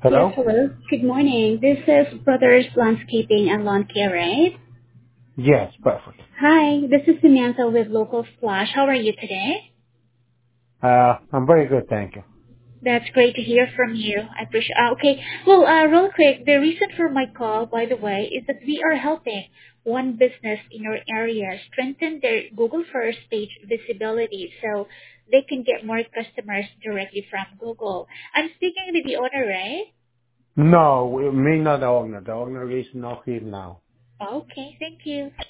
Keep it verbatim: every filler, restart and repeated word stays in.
Yes, Hello? hello. Good morning. This is Brothers Landscaping and Lawn Care, right? Yes, perfect. Hi, this is Samantha with Local Splash. How are you today? Uh, I'm very good, thank you. That's great to hear from you. I appreciate. Uh, okay. Well, uh, real quick, the reason for my call, by the way, is that we are helping one business in your area strengthen their Google First page visibility, so they can get more customers directly from Google. I'm speaking with the owner, right? No, we- me not the owner. The owner is not here now. Okay. Thank you.